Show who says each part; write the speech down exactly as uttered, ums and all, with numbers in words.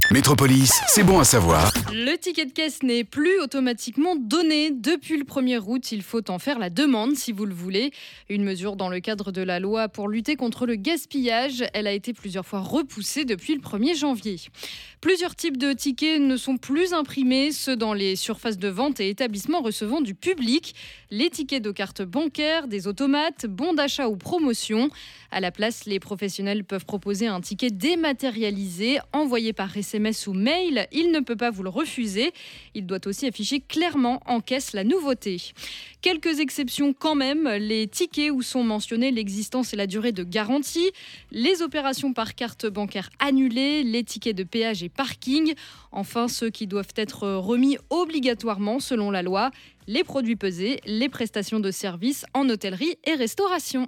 Speaker 1: Métropolis, c'est bon à savoir.
Speaker 2: Le ticket de caisse n'est plus automatiquement donné. Depuis le premier août, il faut en faire la demande si vous le voulez. Une mesure dans le cadre de la loi pour lutter contre le gaspillage. Elle a été plusieurs fois repoussée depuis le premier janvier. Plusieurs types de tickets ne sont plus imprimés, ceux dans les surfaces de vente et établissements recevant du public. Les tickets de carte bancaire, des automates, bons d'achat ou promotions. À la place, les professionnels peuvent proposer un ticket dématérialisé, envoyé par S M S ou mail. Il ne peut pas vous le refuser. Il doit aussi afficher clairement en caisse la nouveauté. Quelques exceptions quand même, les tickets où sont mentionnés l'existence et la durée de garantie, les opérations par carte bancaire annulées, les tickets de péage et parking, enfin ceux qui doivent être remis obligatoirement selon la loi, les produits pesés, les prestations de services en hôtellerie et restauration.